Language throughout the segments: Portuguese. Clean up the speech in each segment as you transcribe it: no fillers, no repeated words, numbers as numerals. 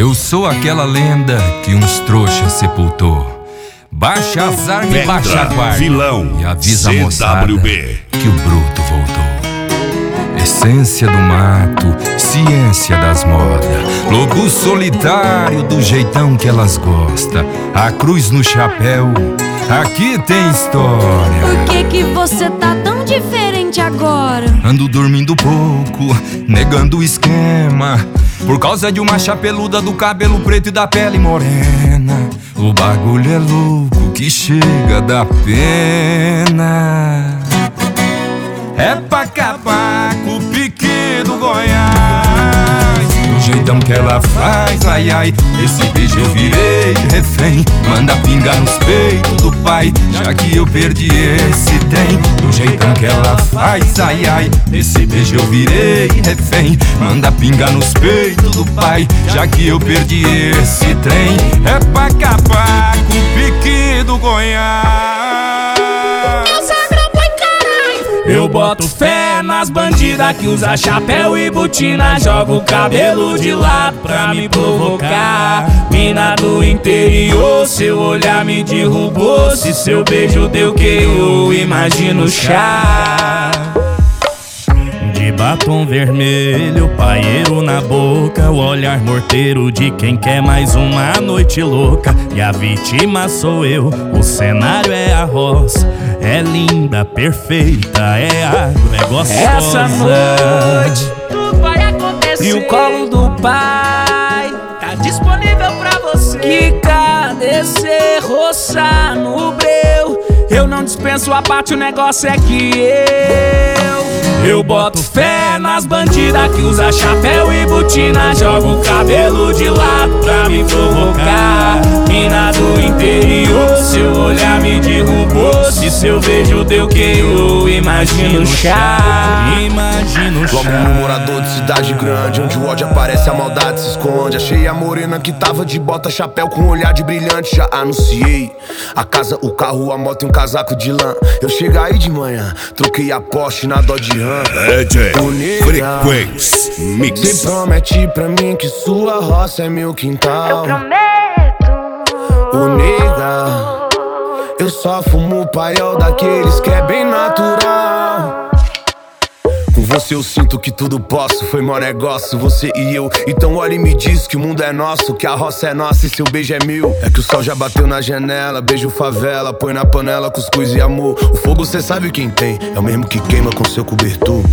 Eu sou aquela lenda que uns trouxas sepultou. Baixa as armas e baixa a guarda, vilão, e avisa a moçada CWB, que o bruto voltou. Essência do mato, ciência das modas, lobo solitário do jeitão que elas gostam. A cruz no chapéu, aqui tem história. Por que você tá tão diferente agora? Ando dormindo pouco, negando o esquema, por causa de uma chapeluda do cabelo preto e da pele morena. O bagulho é louco que chega da pena. É pra acabar com o pique do Goiás. Do jeitão que ela faz, ai ai, esse beijo eu virei refém. Manda pingar nos peitos do pai, já que eu perdi esse trem. Do jeitão que ela faz, ai ai, esse beijo eu virei refém. Manda pingar nos peitos do pai, já que eu perdi esse trem. É pra acabar com o pique do Goiás. Eu boto fé nas bandidas que usa chapéu e botina, joga o cabelo de lado pra me provocar. Mina do interior, seu olhar me derrubou. Se seu beijo deu que eu imagino chá. De batom vermelho, paieiro na boca, o olhar morteiro de quem quer mais uma noite louca. E a vítima sou eu, o cenário é a roça. É linda, perfeita, é agro, é gostosa. Essa noite tudo vai acontecer e o colo do pai tá disponível pra você. Quicar, descer, roçar no breu. Eu não dispenso a parte, o negócio é que eu boto fé nas bandidas que usa chapéu e botina, joga o cabelo de lado pra me provocar. Mina do interior, seu olhar me derrubou. Se seu beijo deu que eu imagino chá. Imagino chá. Logo no morador de cidade grande, onde o ódio aparece, a maldade se esconde. Achei a morena que tava de bota, chapéu com olhar de brilhante. Já anunciei a casa, o carro, a moto e um casaco de lã. Eu cheguei aí de manhã, troquei a Porsche na Dodge Ram. Frequência Mix. Cê promete pra mim que sua roça é meu quintal. Eu prometo. Ô nega, eu só fumo paiol daqueles que é bem natural. Com você eu sinto que tudo posso, foi mó negócio, você e eu. Então olha e me diz que o mundo é nosso, que a roça é nossa e seu beijo é meu. É que o sol já bateu na janela, beijo favela, põe na panela cuscuz e amor. O fogo cê sabe quem tem, é o mesmo que queima com seu cobertor.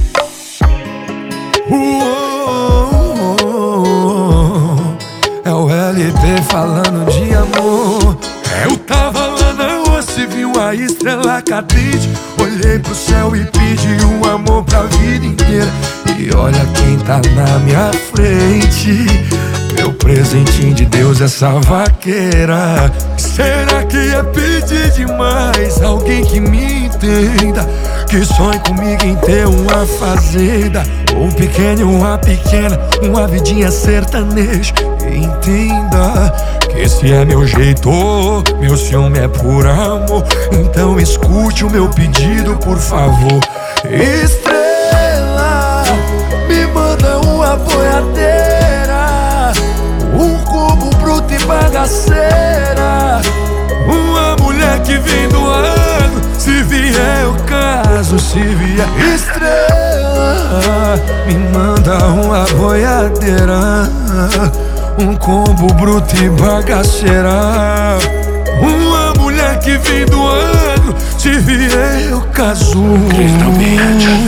É o LP falando de amor. Eu tava lá na rua, se viu a estrela cadente. Olhei pro céu e pedi um amor pra vida inteira. E olha quem tá na minha frente, meu presentinho de Deus, essa vaqueira. Será que é pedir demais? Alguém que me entenda, que sonhe comigo em ter uma fazenda, um pequeno e uma pequena, uma vidinha sertaneja. Entenda que esse é meu jeito, meu ciúme é por amor. Então escute o meu pedido, por favor. Estrela, me manda uma boiadeira, um cubo bruto e bagaceira, uma mulher que vem do ano, se vier eu caso, se vier. Estrela, me manda uma boiadeira, um combo bruto e bagaceira, uma mulher que vem do ano, se vier eu caso.